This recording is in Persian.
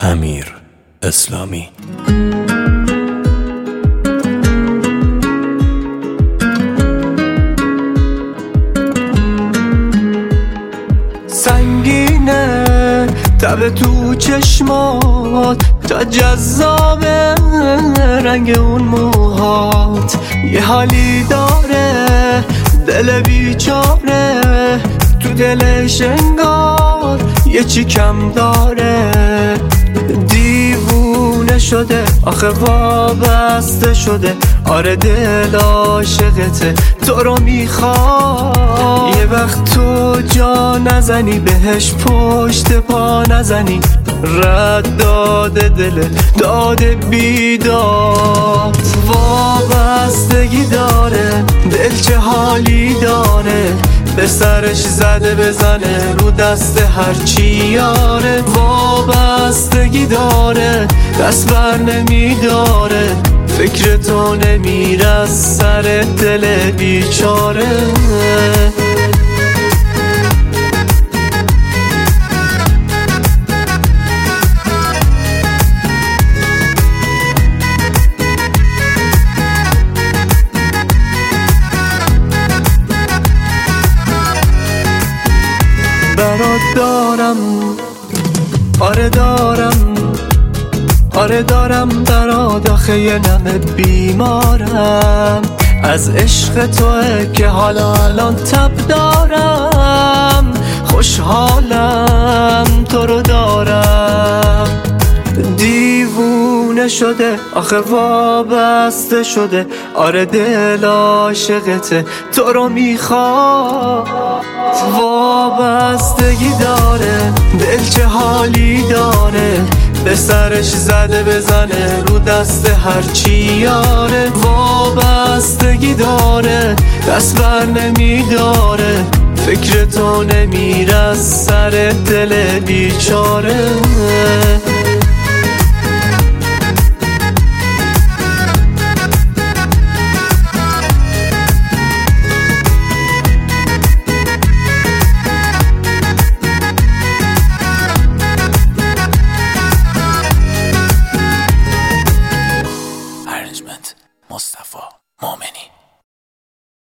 امیر اسلامی. سنگینه تب تو چشمات، تا جذابه رنگ اون موهات. یه حالی داره دل بیچاره، تو دلش انگار یه چی کم داره. دیوونه شده آخه وابسته شده، آره دل عاشقته تو رو میخواد. یه وقت تو جا نزنی بهش پشت پا نزنی، رد داده دل داده بیداد. وابستگی داره دل چه حالی داره، به سرش زده بزنه رو دست هرچی یاره. وابستگی داره دست بر نمیداره، فکر تو نمیره از سر دل بیچاره. برات دارم آره دارم برات، آخه یه نمه بیمارم از عشق توه که حالا الان تب دارم. خوشحالم تو رو دارم. دیوونه شده آخه وابسته شده، آره دل عاشقته تو رو میخواد. وابستگی داره دل چه حالی داره، به سرش زده بزنه رو دست هرچی یاره. وابستگی داره دست بر نمیداره، فکر تو نمیره از سر دل بیچاره.